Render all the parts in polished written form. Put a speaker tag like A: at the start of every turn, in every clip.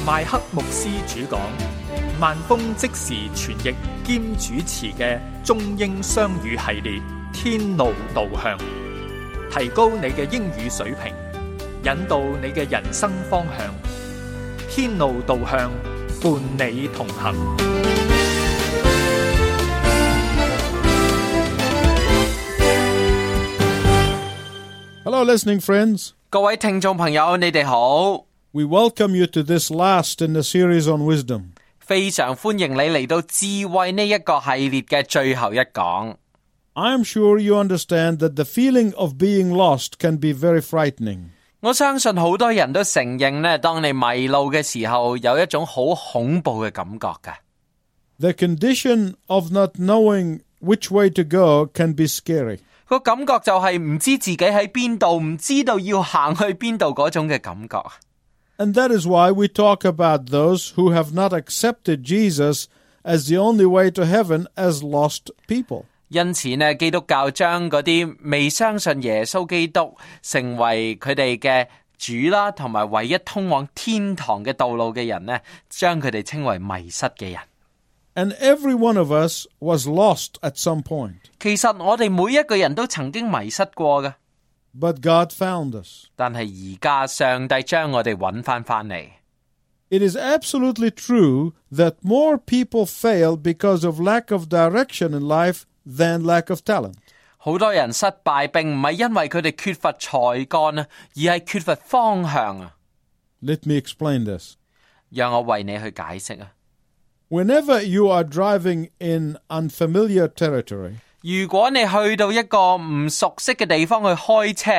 A: 麥克牧師主講，萬峰即時傳譯兼主持嘅中英雙語系列《天路導向》，提高你嘅英語水平，引導你嘅人生方向。天路導向，伴你同行。
B: Hello, listening friends.
C: 各位聽眾朋友，你哋好。
B: We welcome you to this last in the series on wisdom.
C: 非常歡迎你嚟到智慧呢一個系列嘅最後一講。
B: I am sure you understand that the feeling of being lost can be very frightening.
C: 我相信好多人都承認呢，當你迷路嘅時候，有一種好恐怖嘅感覺嘅。
B: The condition of not knowing which way to go can be scary.
C: 個感覺就係唔知自己喺邊度，唔知道要行去邊度嗰種嘅感覺。
B: And that is why we talk about those who have not accepted Jesus as the only way to heaven as lost people.
C: 因此呢，基督教將嗰啲未相信耶穌基督成為佢哋嘅主啦，同埋唯一通往天堂嘅道路嘅人呢，將佢哋稱為迷失嘅人。
B: And every one of us was lost at some point.
C: 其實我哋每一個人都曾經迷失過嘅。
B: But God found us.
C: 但係而家上帝將我哋揾返嚟。
B: It is absolutely true that more people fail because of lack of direction in life than lack of talent.
C: 好多人失敗並唔係因為佢哋缺乏才幹啊，而係缺乏方向啊。
B: Let me explain this.
C: 讓我為你去解釋啊。
B: Whenever you are driving in unfamiliar territory,
C: 如果你去到一個唔熟悉嘅地方去開車，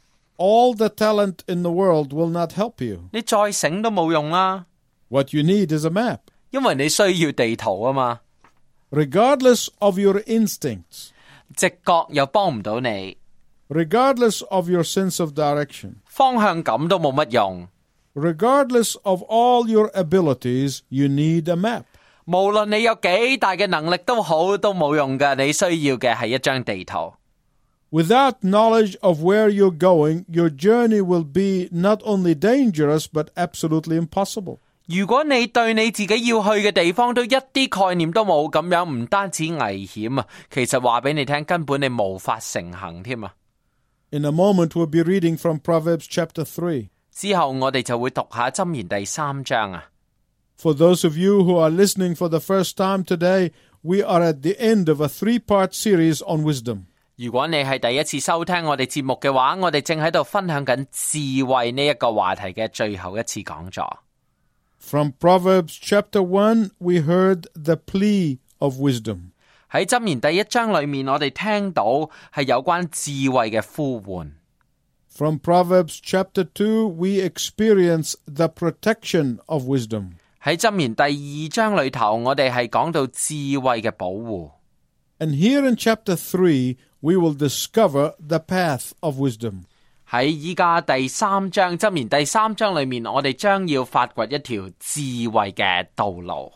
B: all the talent in the world will not help you.
C: 你再醒都冇用啦。
B: What you need is a map.
C: 因為你需要地圖啊嘛。
B: Regardless of your instincts,
C: 直覺又幫唔到你，
B: regardless of your sense of direction,
C: 方向感都冇乜用。
B: regardless of all your abilities, you need a map.
C: 無論你有幾大嘅能力都好，都冇用㗎。你需要嘅係一張地圖。
B: Without knowledge of where you're going, your journey will be not only dangerous, but absolutely impossible.
C: 如果你對你自己要去嘅地方都一啲概念都冇，咁樣唔單止危險啊，其實話俾你聽，根本你無法成行添啊。
B: In a moment, we'll be reading from Proverbs chapter 3.
C: 之後我哋就會讀下箴言第3章啊。
B: For those of you who are listening for the first time today, we are at the end of a 3-part series on wisdom.
C: 如果你係第一次收聽我哋節目嘅話，我哋正喺度分享緊智慧呢一個話題嘅最後一次講座。
B: From Proverbs chapter 1, we heard the plea of wisdom.
C: 喺箴言第1章裏面，我哋聽到係有關智慧嘅呼喚。
B: From Proverbs chapter 2, we experience the protection of wisdom.
C: 喺箴言第2章裏頭，我哋係講到智慧嘅保護。
B: And here in chapter 3, we will discover the path of wisdom.
C: 喺依家第3章，箴言第3章裏面，我哋將要發掘一條智慧嘅道路。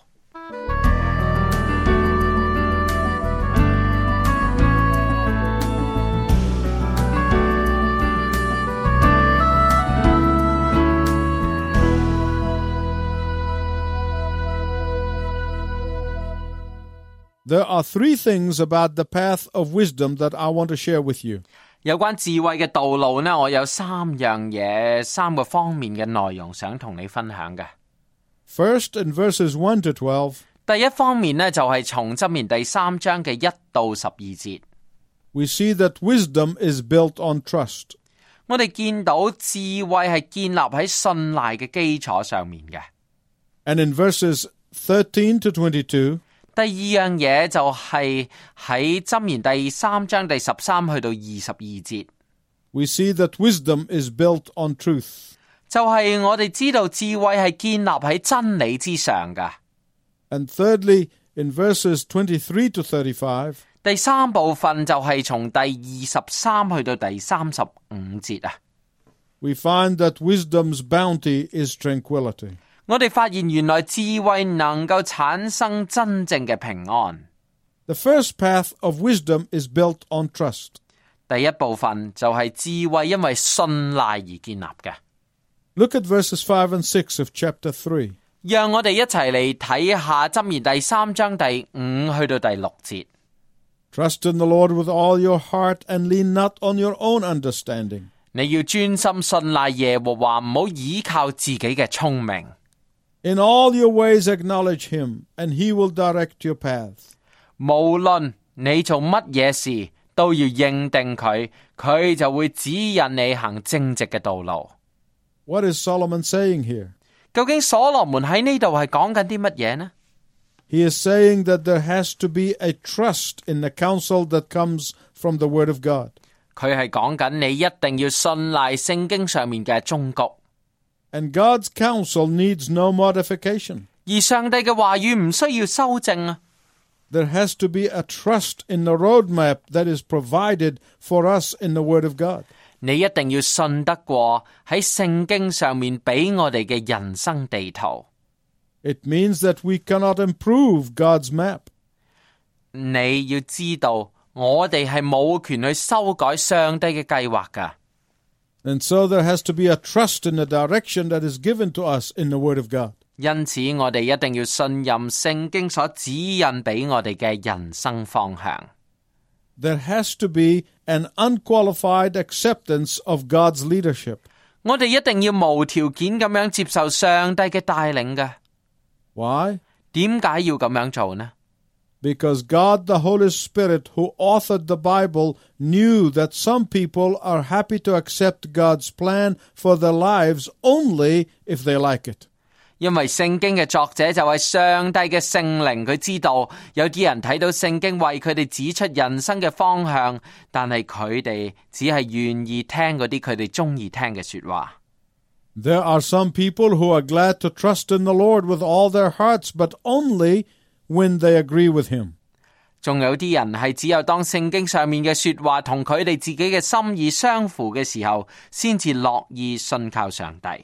B: There are 3 things about the path of wisdom that I want to share with you.
C: 有關智慧嘅道路呢，我有3樣嘢，3個方面嘅內容想同你分享嘅。
B: First, in verses 1 to 12,
C: 第一方面呢，就係從箴言第3章嘅1到12節，
B: we see that wisdom is built on trust.
C: 我哋見到智慧係建立喺信賴嘅基礎上面嘅。
B: And in verses 13 to 22,
C: 第二樣嘢就係喺箴言第3章第13去到22節，
B: we see that wisdom is built on truth.
C: 就係我哋知道智慧係建立喺真理之上㗎。
B: And thirdly, in verses 23 to 35,
C: 第三部分就係從第23去到第35節啊。
B: we find that wisdom's bounty is tranquility.
C: 我哋發現原來智慧能夠產生真正嘅平安。
B: The first path of wisdom is built on trust.
C: 第一部分就係智慧因為信賴而建立嘅。
B: Look at verses 5 and 6 of chapter 3.
C: 讓我哋一齊嚟睇下箴言第3章第5去到第6節。
B: Trust in the Lord with all your heart and lean not on your own understanding.
C: 你要專心信賴耶和華，唔好依靠自己嘅聰明。
B: In all your ways acknowledge him, and he will direct your path.
C: 無論你做乜嘢事，都要認定佢，佢就會指引你行正直嘅道路。
B: What is Solomon saying here?
C: 究竟所羅門喺呢度係講緊啲乜嘢呢？
B: He is saying that there has to be a trust in the counsel that comes from the Word of God.
C: 佢係講緊你一定要信賴聖經上面嘅忠告。
B: And God's counsel needs no modification.
C: 而上帝嘅話語唔需要修正啊。
B: There has to be a trust in the roadmap that is provided for us in the Word of God.
C: 你一定要信得過喺聖經上面俾我哋嘅人生地圖。
B: It means that we cannot improve God's map.
C: 你要知道，我哋係冇權去修改上帝嘅計劃㗎。
B: And so there has to be a trust in the direction that is given to us in the Word of God.
C: 因此，我哋一定要信任聖經所指引俾我哋嘅人生方向。
B: There has to be an unqualified acceptance of God's leadership.
C: 我哋一定要無條件咁樣接受上帝嘅帶領嘅。
B: Why?
C: 點解要咁樣做呢？
B: Because God, the Holy Spirit, who authored the Bible, knew that some people are happy to accept God's plan for their lives only if they like it.
C: 因為聖經嘅作者就係上帝嘅聖靈，佢知道有啲人睇到聖經為佢哋指出人生嘅方向，但係佢哋只係願意聽嗰啲佢哋中意聽嘅說話。
B: There are some people who are glad to trust in the Lord with all their hearts, but only when they agree with him.
C: 仲有啲人係只有當聖經上面嘅說話同佢哋自己嘅心意相符嘅時候，先至樂意信靠上帝。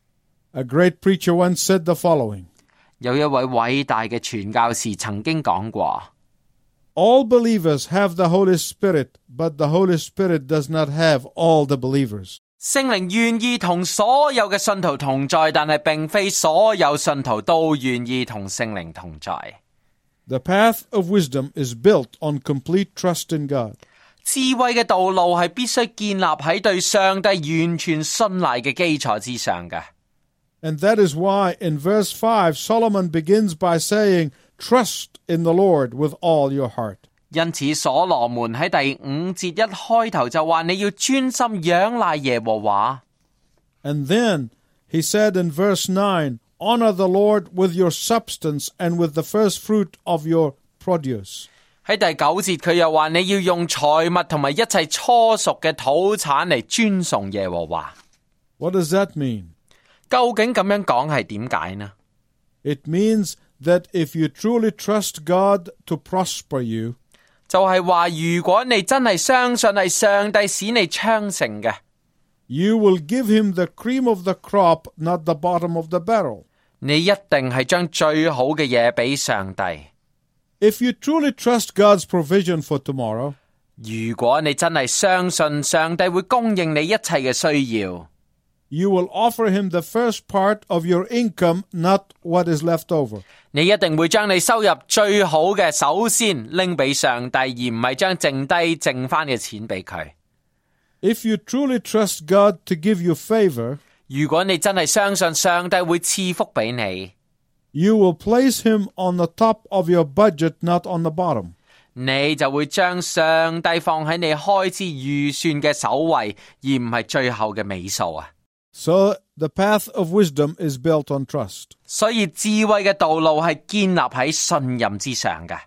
B: A great preacher once said the following.
C: 有一位偉大嘅傳教士曾經講過
B: All believers have the Holy Spirit, but the Holy Spirit does not have all the believers.
C: 聖靈願意同所有嘅信徒同在，但係並非所有信徒都願意同聖靈同在。
B: The path of wisdom is built on complete trust in God.
C: 智慧嘅道路係必須建立喺對上帝完全信賴嘅基礎之上嘅。
B: And that is why in verse 5, Solomon begins by saying, Trust in the Lord with all your heart.
C: 因此所羅門喺第5節一開頭就話你要專心仰賴耶和華。
B: And then he said in verse 9, Honor the Lord with your substance and with the first fruit of your produce.
C: 喺第9節佢又話你要用財物同埋一切初熟嘅土產嚟尊崇耶和華。
B: What does that mean?
C: 究竟咁樣講係點解呢？
B: It means that if you truly trust God to prosper you,
C: 就係話如果你真係相信係上帝使你昌盛嘅，
B: you will give him the cream of the crop, not the bottom of the barrel.
C: 你一定係將最好嘅嘢俾上帝。
B: If you truly trust God's provision for tomorrow,
C: 如果你真係相信上帝會供應你一切嘅需要，
B: you will offer him the first part of your income, not what is left over.
C: 你一定會將你收入最好嘅首先拎俾上帝，而唔係將剩翻嘅錢俾佢。
B: If you truly trust God to give you favor,
C: 如果你真係相信上帝會賜福俾你，
B: you will place him on the top of your budget, not on the bottom.
C: 你就會將上帝放喺你開支預算嘅首位，而唔係最後嘅尾數啊。
B: So the path of wisdom is built on trust.
C: 所以智慧嘅道路係建立喺信任之上嘅。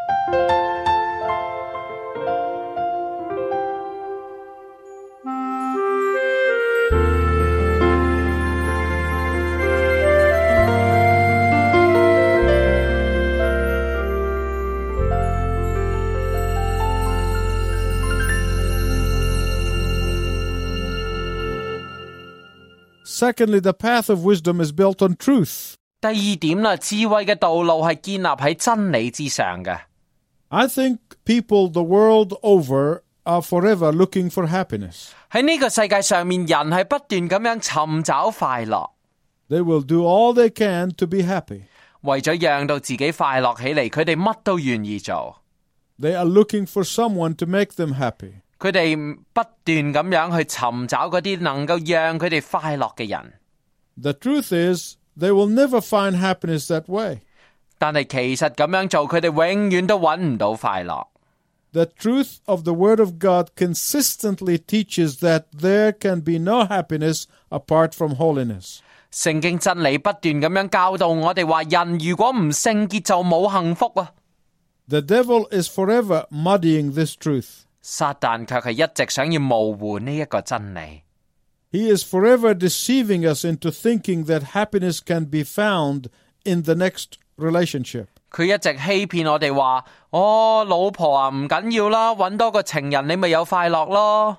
B: Secondly, the path of wisdom is built on truth.
C: 第二點啦，智慧嘅道路係建立喺真理之上嘅。
B: I think people the world over are forever looking for happiness.
C: 喺呢個世界上面，人係不斷咁樣尋找快樂。
B: They will do all they can to be happy.
C: 為咗讓到自己快樂起嚟，佢哋乜都願意做。
B: They are looking for someone to make them happy.
C: 佢哋不斷咁樣去尋找嗰啲能夠讓佢哋快樂嘅人。
B: The truth is, they will never find happiness that way.
C: 但係其實咁樣做，佢哋永遠都揾唔到快樂。
B: The truth of the Word of God consistently teaches that there can be no happiness apart from holiness.
C: 聖經真理不斷咁樣教導我哋話，人如果唔聖潔就冇幸福啊。
B: The devil is forever muddying this truth.
C: 撒旦卻係一直想要模糊呢一個真理。
B: He is forever deceiving us into thinking that happiness can be found in the next relationship.
C: 佢一直欺騙我哋話，老婆啊，唔緊要啦，搵多個情人你咪有快樂咯。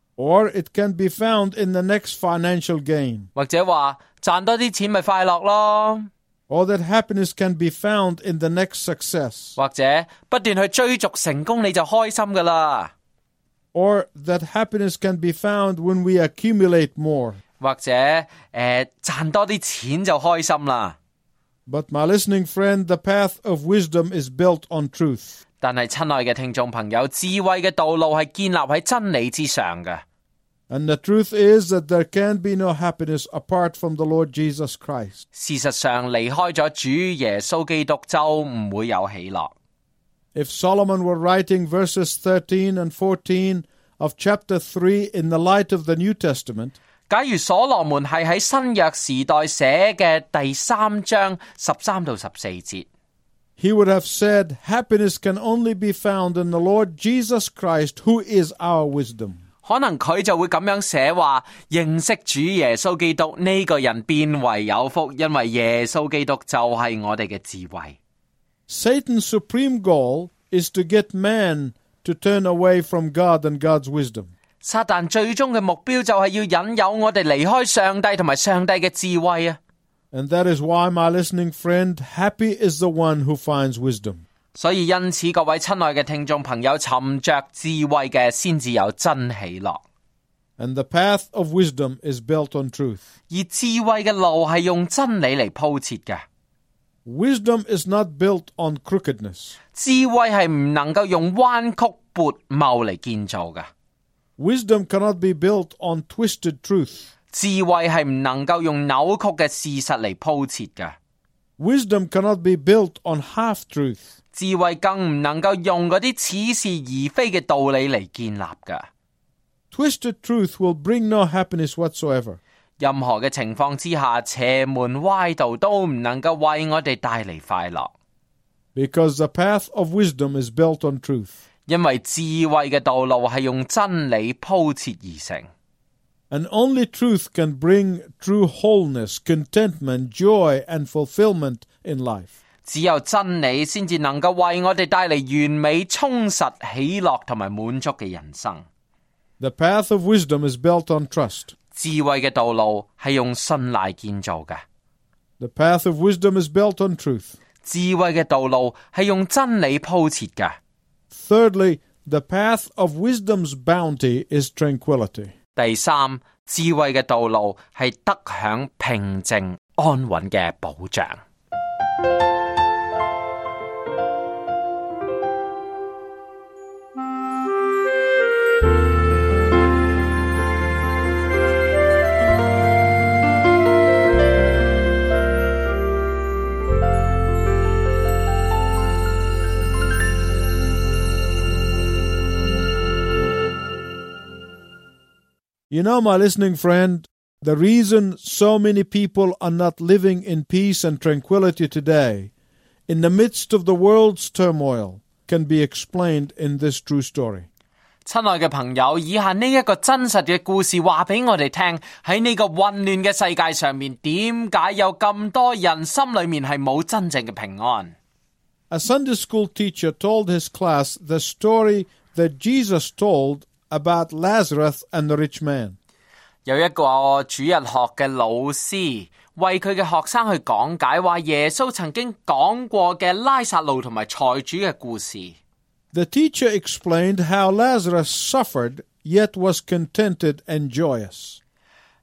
B: Or it can be found in the next financial gain.
C: 或者話賺多啲錢咪快樂咯。
B: Or that happiness can be found in the next success.
C: 或者不斷去追逐成功你就開心噶啦。
B: Or that happiness can be found when we accumulate more.
C: 或者賺多啲錢就開心啦。
B: But my listening friend, the path of wisdom is built on truth.
C: 但係親愛嘅聽眾朋友，智慧嘅道路係建立喺真理之上嘅。
B: And the truth is that there can be no happiness apart from the Lord Jesus Christ.
C: 事實上，離開咗主耶穌基督就唔會有喜樂。
B: If Solomon were writing verses 13 and 14 of chapter 3 in the light of the New Testament,
C: 假如所羅門係喺新約時代寫嘅第3章13到14節，
B: he would have said, happiness can only be found in the Lord Jesus Christ, who is our wisdom.
C: 可能佢就會咁樣寫話，認識主耶穌基督呢個人變為有福，因為耶穌基督就係我哋嘅智慧。
B: Satan's supreme goal is to get man to turn away from God and God's wisdom.
C: 撒旦最終嘅目標就係要引誘我哋離開上帝同埋上帝嘅智慧啊！
B: And that is why, my listening friend, happy is the one who finds wisdom.
C: 所以因此，各位親愛嘅聽眾朋友，尋着智慧嘅先至有真喜樂。
B: And the path of wisdom is built on truth.
C: 而智慧嘅路係用真理嚟鋪設嘅。
B: Wisdom is not built on crookedness.
C: 智慧係唔能夠用彎曲悖謬嚟建造嘅。
B: Wisdom cannot be built on twisted truth.
C: 智慧係唔能夠用扭曲嘅事實嚟鋪設嘅。
B: Wisdom cannot be built on half-truth.
C: 智慧更唔能夠用嗰啲似是而非嘅道理嚟建立嘅。
B: Twisted truth will bring no happiness whatsoever.
C: 任何嘅情況之下，邪門歪道都唔能夠為我哋帶嚟快樂。
B: Because the path of wisdom is built on truth.
C: 因為智慧嘅道路係用真理鋪設而成。
B: And only truth can bring true wholeness, contentment, joy, and fulfillment in life.
C: 只有真理先至能夠為我哋帶嚟完美、充實、喜樂同埋滿足嘅人生。
B: The path of wisdom is built on trust.
C: 智慧嘅道路係用信賴建造嘅。
B: The path of wisdom is built on truth.
C: 智慧嘅道路係用真理鋪設嘅。
B: Thirdly, the path of wisdom's bounty is tranquility.
C: 第三，智慧嘅道路係得享平靜安穩嘅保障。
B: You know, my listening friend, the reason so many people are not living in peace and tranquility today, in the midst of the world's turmoil, can be explained in this true story.
C: 親愛嘅朋友，以下呢一個真實嘅故事話俾我哋聽，喺呢個混亂嘅世界上面，點解有咁多人心裏面係冇真正嘅平安？
B: A Sunday school teacher told his class the story that Jesus told about Lazarus and the rich man.
C: 有一個主日學嘅老師為佢嘅學生去講解話耶穌曾經講過嘅拉撒路同埋財主嘅故事。
B: The teacher explained how Lazarus suffered yet was contented and joyous.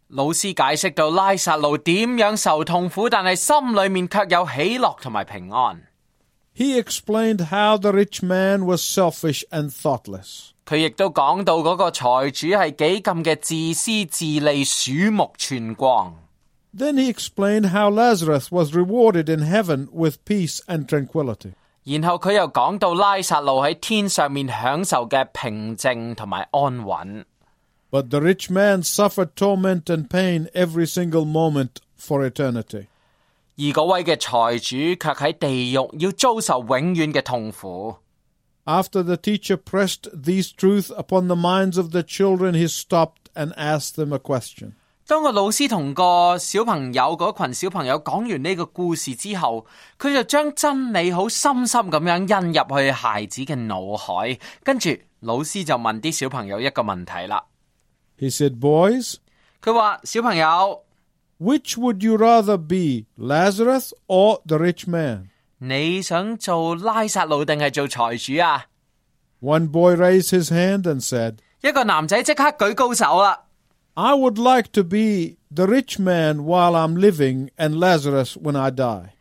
C: 老師解釋到拉撒路點樣受痛苦，但係心裏面卻有喜樂同埋平安。
B: He explained how the rich man was selfish and thoughtless.
C: 佢亦都講到嗰個財主係幾咁嘅自私自利、鼠目寸光。
B: Then he explained how Lazarus was rewarded in heaven with peace and tranquility.
C: 然後佢又講到拉撒路喺天上面享受嘅平靜同埋安穩。
B: But the rich man suffered torment and pain every single moment for eternity.
C: 而嗰位嘅財主卻喺地獄要遭受永遠嘅痛苦。
B: After the teacher pressed these truths upon the minds of the children, he stopped and asked them a question.
C: 當個老師同個小朋友嗰群小朋友講完呢個故事之後，佢就將真理好深深咁樣印入去孩子嘅腦海。跟住老師就問啲小朋友一個問題啦。
B: He said, "Boys,"
C: 佢話小朋友
B: which would you rather be, Lazarus or the rich man?
C: 你想做拉撒路定係做財主啊？
B: One boy raised his hand and said,
C: 一個男仔即刻舉高手啦。
B: I would like to be the rich man while I'm living and Lazarus when I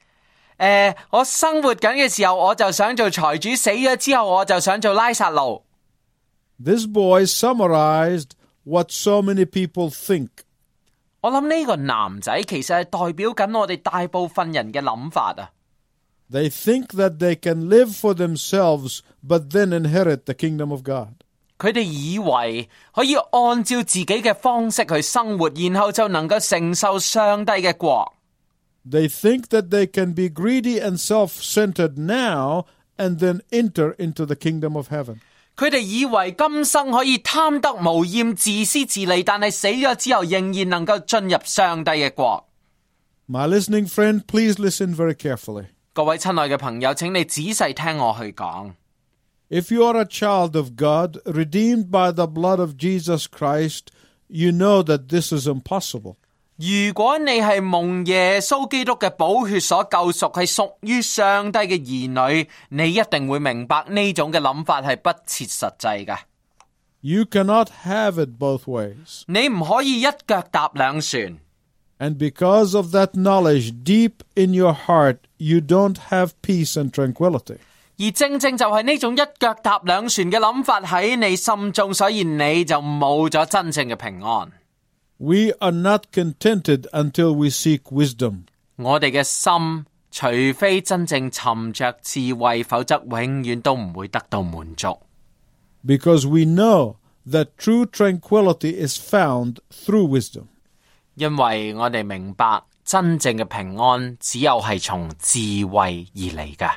B: die.
C: 我生活緊嘅時候我就想做財主，死咗之後我就想做拉撒路。
B: This boy summarized what so many people think.
C: 我諗呢個男仔其實係代表緊我哋大部分人嘅諗法啊。
B: They think that they can live for themselves, but then inherit the kingdom of God.
C: 佢哋以為可以按照自己嘅方式去生活，然後就能夠承受上帝嘅國。
B: They think that they can be greedy and self-centered now and then enter into the kingdom of heaven.
C: 佢哋以為今生可以貪得無厭、自私自利，但係死咗之後仍然能夠進入上帝嘅國。
B: My listening friend, please listen very carefully.
C: 各位親愛嘅朋友，請你仔細聽我去講。
B: If you are a child of God, redeemed by the blood of Jesus Christ, you know that this is impossible.
C: 如果你係蒙耶穌基督嘅寶血所救贖，係屬於上帝嘅兒女，你一定會明白呢種嘅諗法係不切實際嘅。
B: You cannot have it both ways.
C: 你唔可以一腳踏兩船。
B: And because of that knowledge deep in your heart, you don't have peace and tranquility.
C: 而正正就係呢種一腳踏兩船嘅諗法喺你心中，所以你就冇咗真正嘅平安。
B: We are not contented until we seek wisdom.
C: 我哋嘅心，除非真正尋着智慧，否則永遠都唔會得到滿足。
B: Because we know that true tranquility is found through wisdom.
C: 因為我哋明白真正嘅平安只有係從智慧而嚟嘅。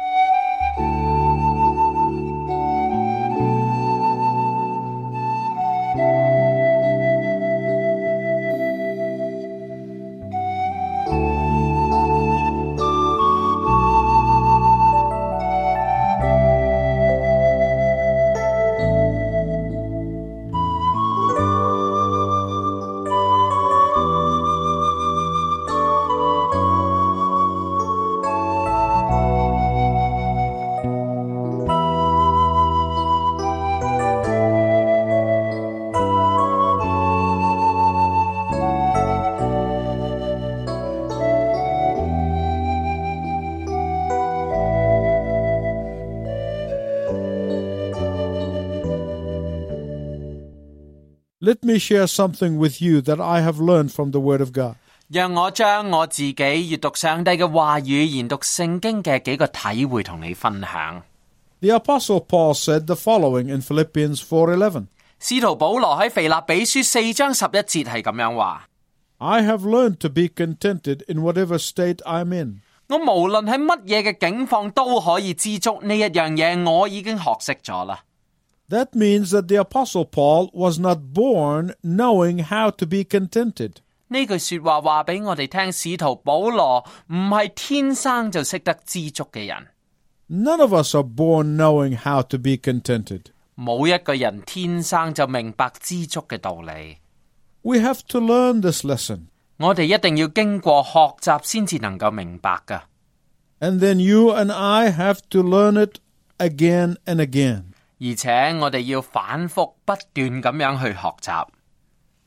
B: Let me share something with you that I have learned from the Word of God.
C: 讓我將我自己閱讀上帝嘅話語、研讀聖經嘅幾個體會同你分享。
B: The Apostle Paul said the following in Philippians 4:11.
C: 使徒保羅喺腓立比書4章11節係咁樣話：
B: I have learned to be contented in whatever state I'm in.
C: 我無論喺乜嘢嘅境況都可以知足，呢一樣嘢我已經學識咗啦。
B: That means that the Apostle Paul was not born knowing how to be contented.
C: 呢句說話話俾我哋聽，使徒保羅唔係天生就識得知足嘅人。
B: None of us are born knowing how to be contented.
C: 冇一個人天生就明白知足嘅道理。
B: We have to learn this lesson.
C: 我哋一定要經過學習先至能夠明白㗎。
B: And then you and I have to learn it again and again.
C: 而且我哋要反覆不斷咁樣去學習。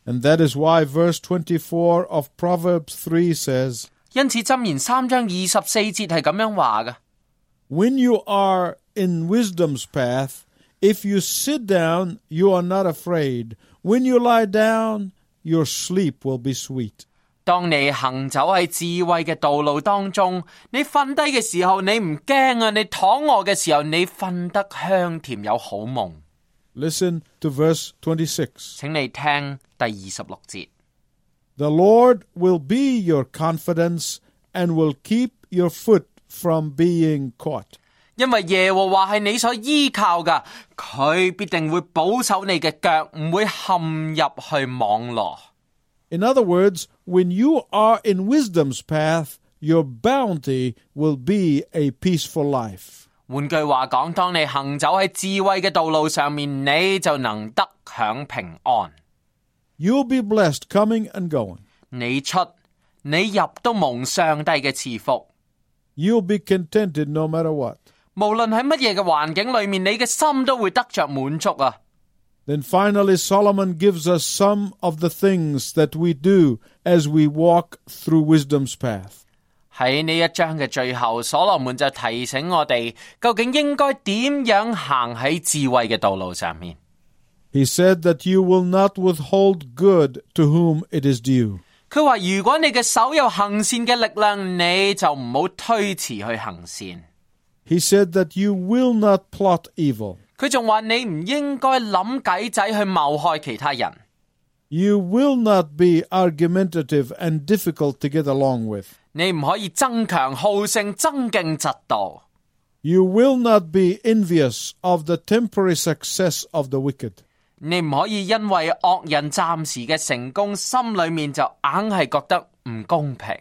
B: And that is why verse 24 of Proverbs 3 says,
C: 因此箴言3章24節係咁樣話嘅。
B: When you are in wisdom's path, if you sit down, you are not afraid. When you lie down, your sleep will be sweet.
C: 當你行走喺智慧嘅道路當中，你瞓低嘅時候你唔驚啊，你躺臥嘅時候你瞓得香甜有好夢。
B: Listen to verse 26.
C: 請你聽第26節。
B: The Lord will be your confidence and will keep your foot from being caught.
C: 因為耶和華係你所依靠噶，佢必定會保守你嘅腳，唔會陷入去網羅。
B: In other words, when you are in wisdom's path, your bounty will be a peaceful life.
C: 換句話講，當你行走喺智慧嘅道路上面，你就能得享平安。
B: You'll be blessed coming and going.
C: 你出你入都蒙上帝嘅賜福。
B: You'll be contented no matter what.
C: 無論喺乜嘢嘅環境裏面，你嘅心都會得着滿足啊。
B: Then finally, Solomon gives us some of the things that we do as we walk through wisdom's path.
C: 喺呢一章嘅最後，所羅門就提醒我哋，究竟應該點樣行喺智慧嘅道路上面。
B: He said that you will not withhold good to whom it is due.
C: 佢話如果你嘅手有行善嘅力量，你就唔好推遲去行善。
B: He said that you will not plot evil.
C: 佢仲話你唔應該諗計仔去謀害其他人。
B: You will not be argumentative and difficult to get along with.
C: 你唔可以爭強好勝、爭競嫉妒。
B: You will not be envious of the temporary success of the wicked.
C: 你唔可以因為惡人暫時嘅成功，心裏面就硬係覺得唔公平。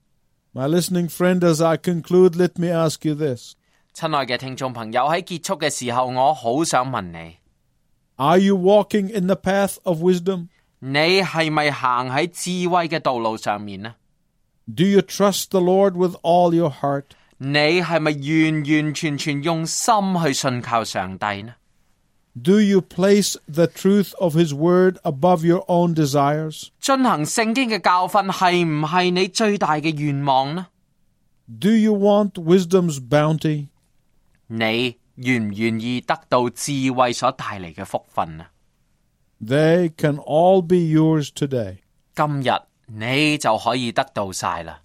B: My listening friend, as I conclude, let me ask you this.
C: 親愛嘅聽眾朋友，喺結束嘅時候，我好想問你，
B: Are you walking in the path of wisdom?
C: 你係咪行喺智慧嘅道路上面呢？
B: Do you trust the Lord with all your heart?
C: 你係咪完完全全用心去信靠上帝呢？
B: Do you place the truth of His word above your own desires?
C: 進行聖經嘅教訓係唔係你最大嘅願望呢？
B: Do you want wisdom's bounty?
C: 你願唔願意得到智慧所帶嚟嘅福分呢？
B: They can all be yours today.
C: 今日你就可以得到晒啦。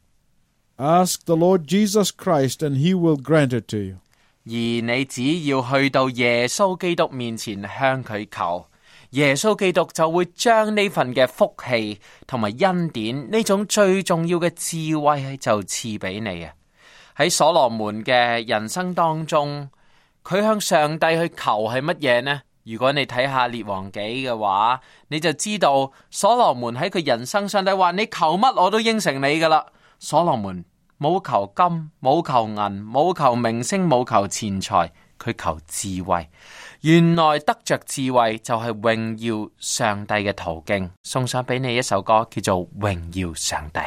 B: Ask the Lord Jesus Christ and He will grant it to you.
C: 而你只要去到耶穌基督面前向佢求，耶穌基督就會將呢份嘅福氣同埋恩典，呢種最重要嘅智慧就賜俾你啊！喺所羅門嘅人生當中，佢向上帝去求係乜嘢呢？如果你睇下列王紀嘅話，你就知道所羅門喺佢人生，上帝話你求乜我都應承你噶啦。所羅門冇求金，冇求銀，冇求名聲，冇求錢財，佢求智慧。原來得着智慧就係榮耀上帝嘅途徑。送上俾你一首歌，叫做《榮耀上帝》。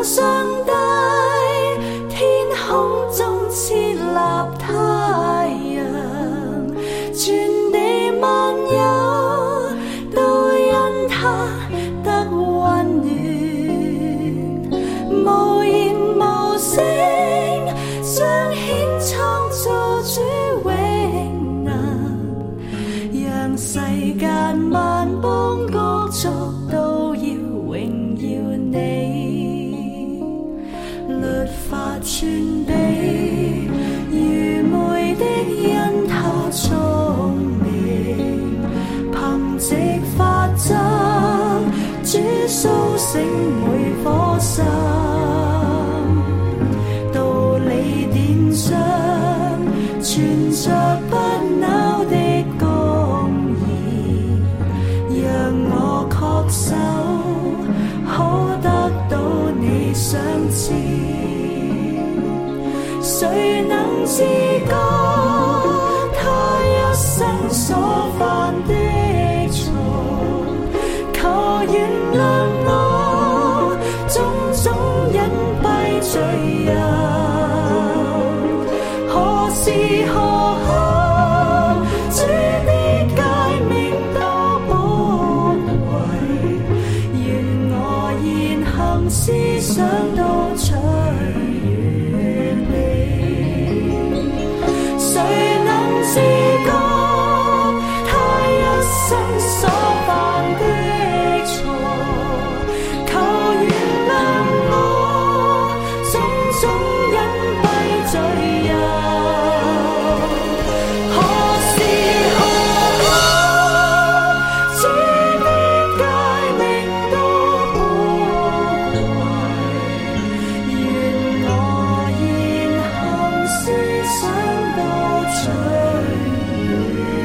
D: 上帝，天空中設立太陽，全地萬有都因他得溫暖，無言無聲彰顯創造主永能，讓世間萬邦各族都要榮耀你。律法傳遞愚昧的因他聰明，憑藉法則主甦醒每顆心，道理典章存着不朽的公義，讓我確守可得到你賞賜。誰能自覺他一生所犯的錯，求原諒我種種隱蔽罪疚，何時何刻主的誡命都不違，願我言行思想都取悅你。誰能自覺他一生所犯的錯，求原諒我種種隱蔽罪疚，何時何刻主的誡命都不違，願我言行思想都取悅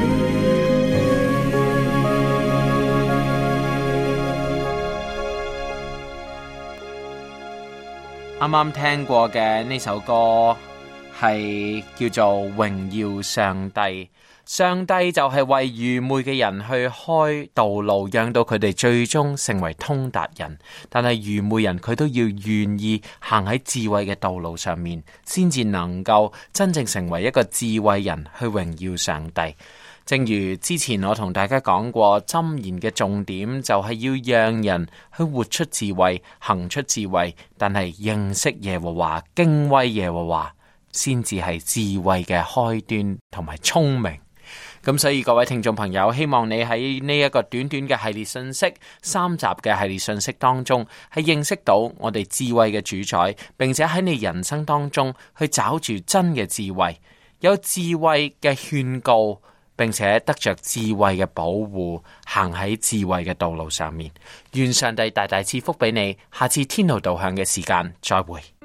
C: 啱啱聽過嘅呢首歌係叫做《榮耀上帝》，上帝就係為愚昧嘅人去開道路，讓到佢哋最終成為通達人。但係愚昧人佢都要願意行喺智慧嘅道路上面，先至能夠真正成為一個智慧人去榮耀上帝。正如之前我同大家講過，箴言嘅重點就係要讓人去活出智慧，行出智慧，但係認識耶和華、敬畏耶和華，先至係智慧嘅開端同埋聰明。咁所以各位聽眾朋友，希望你喺呢一個短短嘅系列信息，3集嘅系列信息當中，係認識到我哋智慧嘅主宰，並且喺你人生當中去找住真嘅智慧，有智慧嘅勸告，並且得着智慧嘅保護，行喺智慧嘅道路上面。願上帝大大賜福俾你，下次天路導向嘅時間再會。